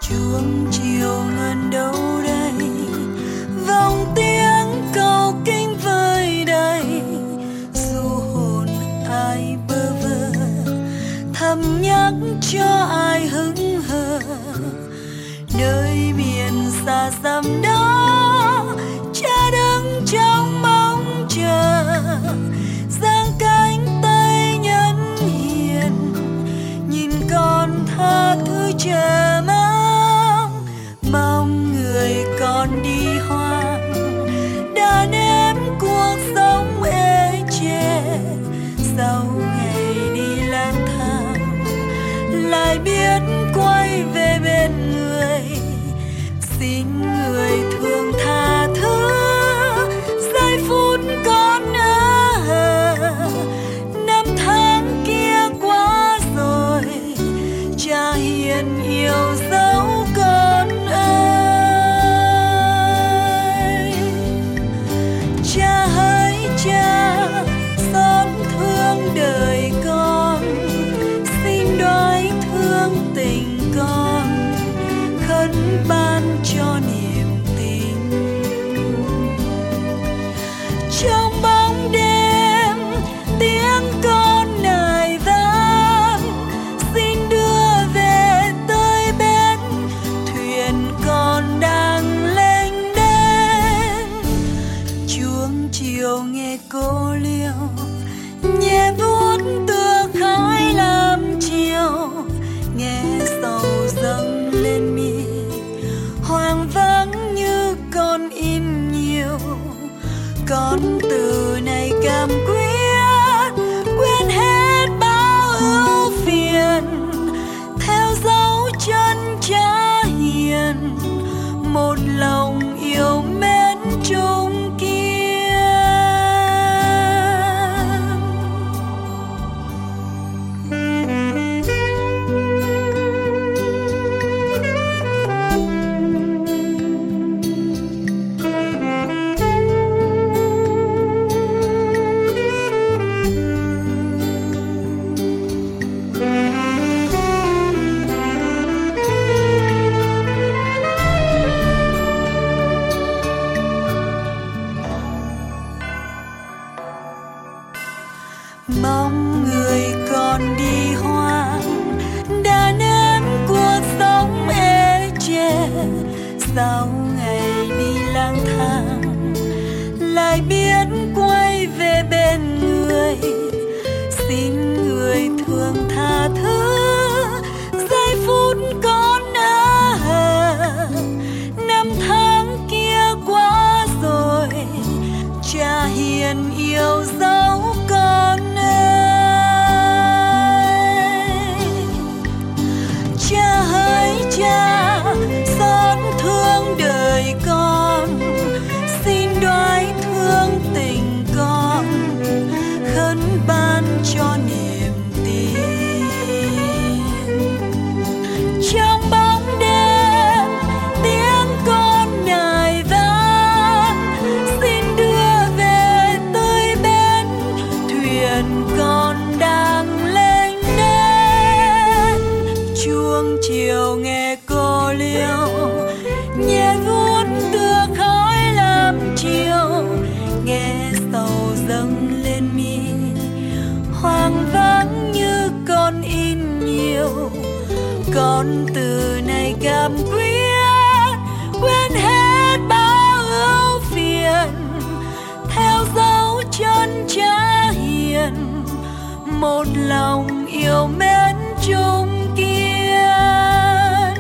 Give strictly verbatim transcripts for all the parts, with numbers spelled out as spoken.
chuông chiều ngân đâu đây, vòng tiếng cầu kinh vơi đầy, du hồn ai bơ vơ thầm nhắc cho ai hững hờ. Nơi miền xa xăm đó cha đứng trong mong chờ, giang cánh tay nhân hiền nhìn con tha thứ chờ mong. Mong người con đi hoang đã nếm cuộc sống ê chề, sau ngày đi lang thang lại biết quay về bên người. Xin người thương tha thứ giây phút con ở, năm tháng kia qua rồi cha hiền yêu dấu con ơi. Cha hỡi cha xót thương đời con, xin đoái thương tình con, khấn ban cho niềm tin. Trong bóng đêm tiếng con nài vang, xin đưa về tới bến thuyền con đang lênh đênh. Chuông chiều nghe cô liêu nhẹ vuốt tựa khói làm chiều, nghe sầu dâng lên mi hoang vắng như con im nhiều. Con từ này cảm quyết quên hết bao ưu phiền, theo dấu chân cha hiền một lòng yêu mến chung kiên. Mong người con đi hoang đã nếm cuộc sống ê chề, sau ngày đi lang thang lại biết quay về bên người. Xin người thương tha thứ giây phút con ở, năm tháng kia qua rồi cha hiền yêu dấu con ơi. Cha hỡi cha xót thương đời con, xin đoái thương tình con, khấn ban cho niềm tin. Trong bóng đêm tiếng con nài vang, xin đưa về tới bến thuyền con đang lênh đênh. Chuông chiều nghe cô liêu nhẹ vuốt tựa khói làm chiều, nghe sầu dâng lên mi hoang vắng như con in nhiều. Con từ này cảm quyết quên hết bao ưu phiền, theo dấu chân cha hiền một lòng yêu mến chung kiên.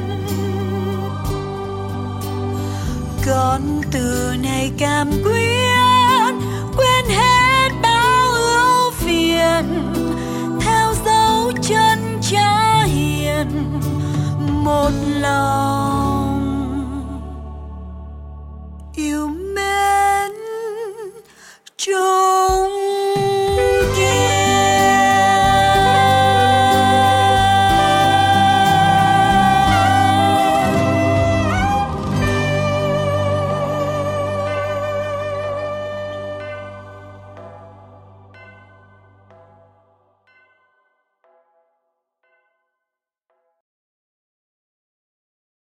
Con từ này cảm quyết quên hết bao ưu phiền, theo dấu chân cha hiền một lòng yêu mến chung